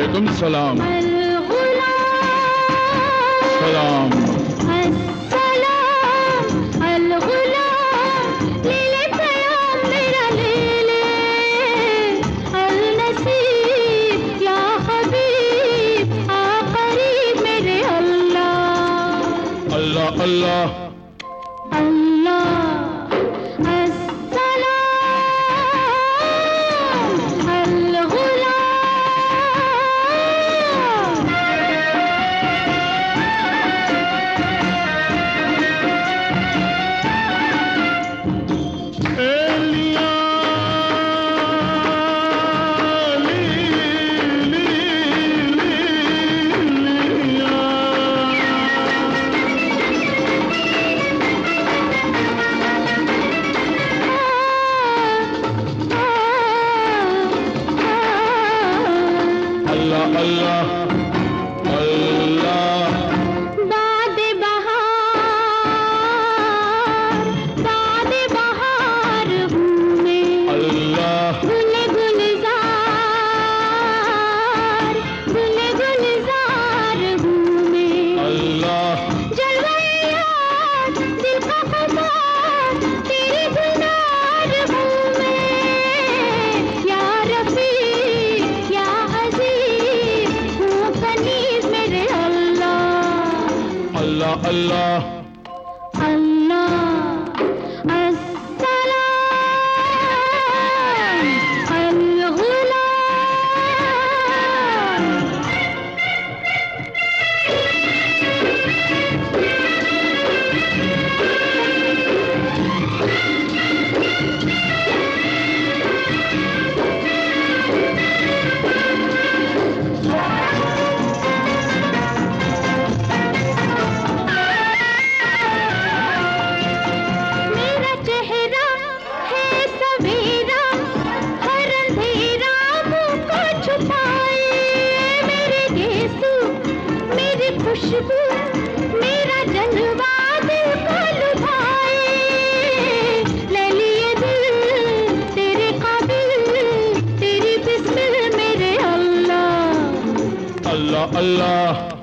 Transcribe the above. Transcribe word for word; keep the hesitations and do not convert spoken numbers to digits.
वालेकुम सलाम। सलाम। अल्लाह अल्लाह अल्लाह अल्लाह अल्लाह। बादे बहार बादे बहार हूँ मैं अल्लाह। गुल गुलजार गुल गुलजार हूँ मैं अल्लाह। जलवाया दिल का ख़ुमार तेरी गुनार हूँ मैं या रफ़ी या अल्लाह अल्लाह अल्लाह अस्सलाम अल-गुलाम। खुशबू मेरा जलवा दिल को लुभाए ले लिए दिल तेरे काबिल तेरी बिस्मिल मेरे अल्लाह अल्लाह अल्लाह।